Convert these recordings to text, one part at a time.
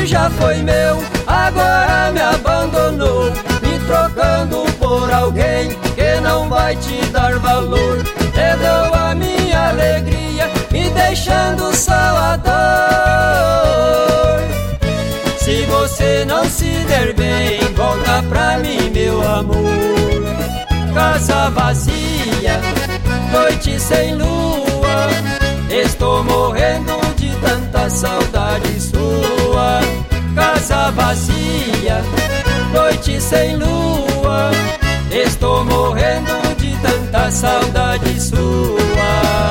que já foi meu, agora me abandonou, me trocando por alguém que não vai te dar valor. Perdeu a minha alegria, me deixando só a dor. Se você não se der bem, volta pra mim, meu amor. Casa vazia, noite sem lua, estou morrendo de tanta saudade sua. Casa vazia, noite sem lua, estou morrendo de tanta saudade sua.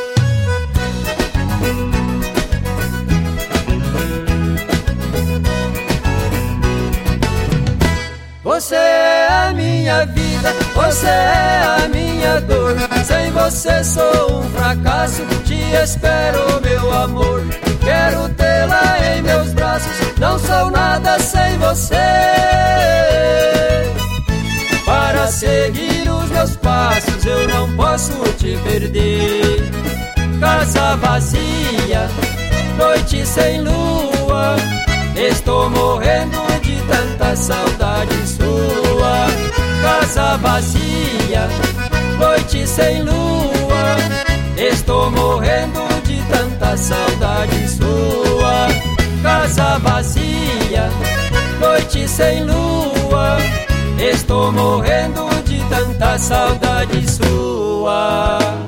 Você é a minha vida, você é a minha dor. Sem você sou um fracasso, te espero, meu amor. Quero tê-la em meus braços, não sou nada sem você. Para seguir os meus passos eu não posso te perder. Casa vazia, noite sem lua, estou morrendo de tanta saudade sua. Casa vazia, noite sem lua, estou morrendo de tanta saudade sua. Casa vazia, noite sem lua, estou morrendo de tanta saudade sua.